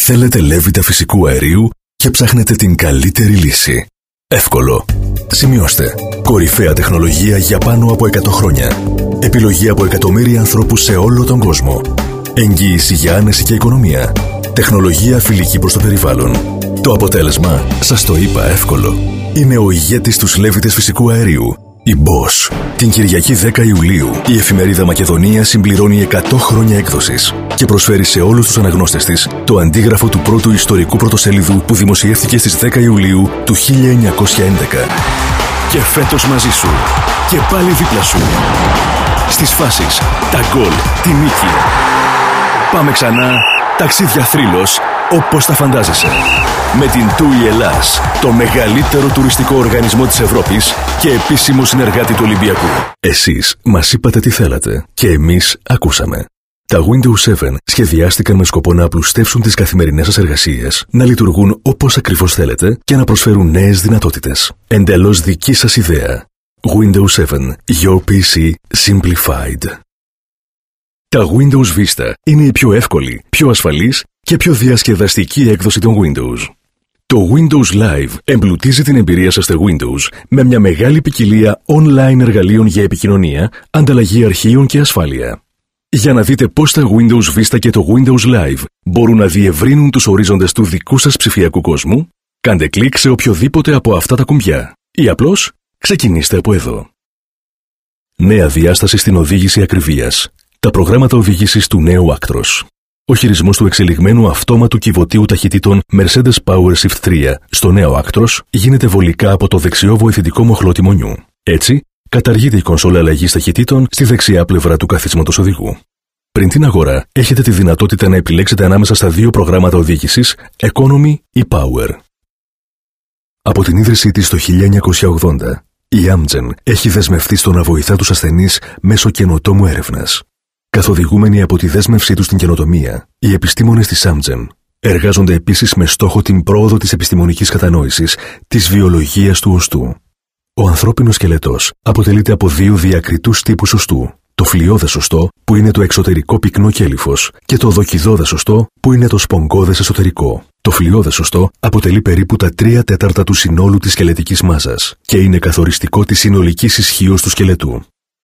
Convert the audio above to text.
Θέλετε λέβητα φυσικού αερίου και ψάχνετε την καλύτερη λύση. Εύκολο. Σημειώστε. Κορυφαία τεχνολογία για πάνω από 100 χρόνια. Επιλογή από εκατομμύρια ανθρώπους σε όλο τον κόσμο. Εγγύηση για άνεση και οικονομία. Τεχνολογία φιλική προς το περιβάλλον. Το αποτέλεσμα, σας το είπα, εύκολο. Είναι ο ηγέτης τους λέβητες φυσικού αερίου. Η Bosch. Την Κυριακή 10 Ιουλίου, η εφημερίδα Μακεδονία συμπληρώνει 100 χρόνια έκδοσης και προσφέρει σε όλους τους αναγνώστες της το αντίγραφο του πρώτου ιστορικού πρωτοσέλιδου που δημοσιεύτηκε στις 10 Ιουλίου του 1911. Και φέτος μαζί σου. Και πάλι δίπλα σου. Στις φάσεις, τα γκολ, τη νίκη. Πάμε ξανά, ταξίδια θρύλος, όπως τα φαντάζεσαι. Με την TUI Ελλάς, το μεγαλύτερο τουριστικό οργανισμό της Ευρώπης και επίσημο συνεργάτη του Ολυμπιακού. Εσείς μας είπατε τι θέλατε και εμείς ακούσαμε. Τα Windows 7 σχεδιάστηκαν με σκοπό να απλουστεύσουν τις καθημερινές σας εργασίες, να λειτουργούν όπως ακριβώς θέλετε και να προσφέρουν νέες δυνατότητες. Εντελώς δική σας ιδέα. Windows 7. Your PC simplified. Τα Windows Vista είναι η πιο εύκολη, πιο ασφαλής και πιο διασκεδαστική έκδοση των Windows. Το Windows Live εμπλουτίζει την εμπειρία σας στο Windows με μια μεγάλη ποικιλία online εργαλείων για επικοινωνία, ανταλλαγή αρχείων και ασφάλεια. Για να δείτε πώς τα Windows Vista και το Windows Live μπορούν να διευρύνουν τους ορίζοντες του δικού σας ψηφιακού κόσμου, κάντε κλικ σε οποιοδήποτε από αυτά τα κουμπιά ή απλώς ξεκινήστε από εδώ. Νέα διάσταση στην οδήγηση ακριβίας. Τα προγράμματα οδήγησης του νέου Actros. Ο χειρισμός του εξελιγμένου αυτόματου κυβωτίου ταχυτήτων Mercedes PowerShift 3 στο νέο Actros γίνεται βολικά από το δεξιό βοηθητικό μοχλό τιμονιού. Έτσι, καταργείται η κονσόλα αλλαγής ταχυτήτων στη δεξιά πλευρά του καθίσματος οδηγού. Πριν την αγορά, έχετε τη δυνατότητα να επιλέξετε ανάμεσα στα δύο προγράμματα οδήγησης Economy ή Power. Από την ίδρυσή της το 1980, η Amgen έχει δεσμευτεί στο να βοηθά τους ασθενείς μέσω καινοτόμου έρευνας. Καθοδηγούμενοι από τη δέσμευσή τους στην καινοτομία, οι επιστήμονες της Amgen εργάζονται επίσης με στόχο την πρόοδο της επιστημονικής κατανόησης της βιολογίας του οστού. Ο ανθρώπινος σκελετός αποτελείται από δύο διακριτούς τύπους οστού. Το φλοιώδες οστό, που είναι το εξωτερικό πυκνό κέλυφος, και το δοκιδώδες οστό, που είναι το σπονγκώδες εσωτερικό. Το φλοιώδες οστό αποτελεί περίπου τα 3/4 του συνόλου της σκελετικής μάζας και είναι καθοριστικό της συνολικής ισχύως του σκελετού.